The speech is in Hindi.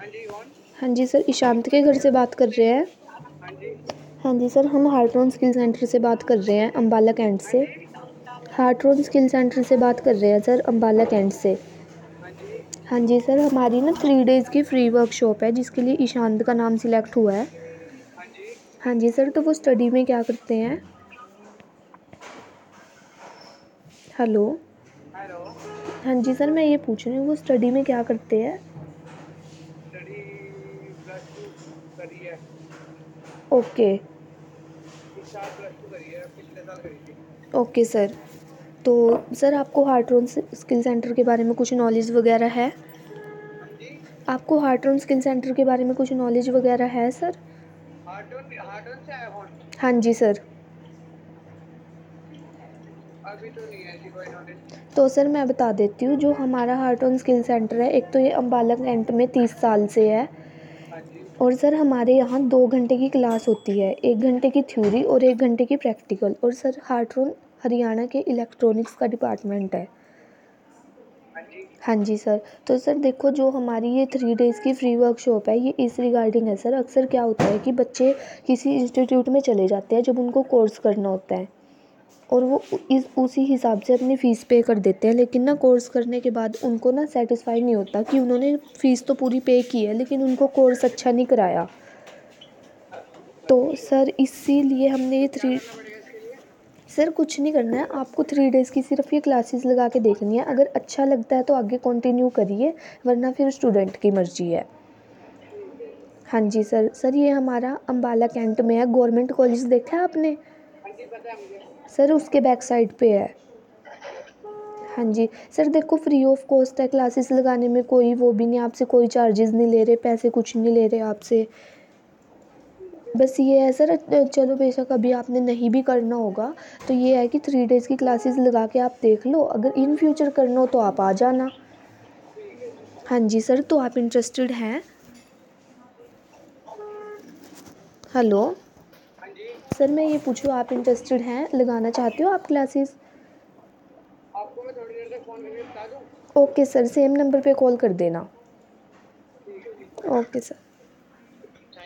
जी कौन? हाँ जी सर, ईशांत के घर से बात कर रहे हैं। हाँ जी। हाँ जी सर, हम हार्ट्रॉन स्किल सेंटर से बात कर रहे हैं, अम्बाला कैंट हाँ से। जी। हार्ट्रॉन स्किल सेंटर से बात कर रहे हैं सर, अम्बाला कैंट से। हाँ जी। हाँ जी सर, हमारी ना 3 डेज़ की फ्री वर्कशॉप है जिसके लिए ईशांत का नाम सिलेक्ट हुआ है। हाँ जी। हाँ जी सर, तो वो स्टडी में क्या करते हैं? हेलो। हेलो। हाँ जी सर, मैं ये पूछ रही हूँ वो स्टडी में क्या करते हैं? स्टडी +2 करी है। ओके। इस साल +2 करी है, पिछले साल करी थी। Okay sir. तो सर आपको हार्ट्रॉन स्किल सेंटर के बारे में कुछ नॉलेज वगैरह है? हाँ जी। आपको हार्ट्रॉन स्किल सेंटर के बारे में कुछ नॉलेज वगैरह है सर? हार्टोन से आया फोन। हाँ जी सर। अभी तो नहीं है ऐसी कोई नॉलेज। तो सर मैं बता देती हूँ, जो हमारा हार्ट्रॉन स्किल सेंटर है, एक तो ये अम्बाला कैंट में 30 साल से है। हाँ जी। और सर हमारे यहाँ 2 घंटे की क्लास होती है, 1 घंटे की थ्योरी और 1 घंटे की प्रैक्टिकल। और सर हार्ट्रॉन हरियाणा के इलेक्ट्रॉनिक्स का डिपार्टमेंट है। हाँ जी। हाँ जी सर। तो सर देखो, जो हमारी ये 3 डेज़ की फ्री वर्कशॉप है, ये इस रिगार्डिंग है सर। अक्सर क्या होता है कि बच्चे किसी इंस्टीट्यूट में चले जाते हैं जब उनको कोर्स करना होता है, और वो इस उसी हिसाब से अपनी फ़ीस पे कर देते हैं। लेकिन ना कोर्स करने के बाद उनको ना सेटिस्फाई नहीं होता कि उन्होंने फ़ीस तो पूरी पे की है लेकिन उनको कोर्स अच्छा नहीं कराया। तो सर इसीलिए हमने ये क्या 3। करना पड़ेगा इसके लिए? सर कुछ नहीं करना है आपको, 3 डेज़ की सिर्फ ये क्लासेस लगा के देखनी है। अगर अच्छा लगता है तो आगे कंटिन्यू करिए, वरना फिर स्टूडेंट की मर्ज़ी है। ठीक है। हाँ जी सर। सर ये हमारा अम्बाला कैंट में है, गवर्नमेंट कॉलेज देखा है आपने? हाँ जी पता है मुझे। सर उसके बैक साइड पे है। हाँ जी सर, देखो फ्री ऑफ कॉस्ट है क्लासेस लगाने में, कोई वो भी नहीं, आपसे कोई चार्जेस नहीं ले रहे, पैसे कुछ नहीं ले रहे आपसे। ठीक है। बस ये है सर, चलो बेशक अभी आपने नहीं भी करना होगा तो ये है कि 3 डेज़ की क्लासेस लगा के आप देख लो, अगर इन फ्यूचर करना हो तो आप आ जाना। ठीक है जी। हाँ जी सर, तो आप इंटरेस्टेड हैं? हेलो। हाँ जी। सर मैं ये पूछूँ, आप इंटरेस्टेड हैं, लगाना चाहते हो आप क्लासेस? आपको मैं थोड़ी देर तक फ़ोन करके बता दूँ? ओके सर, सेम नंबर पे कॉल कर देना। ठीक है जी। Okay sir.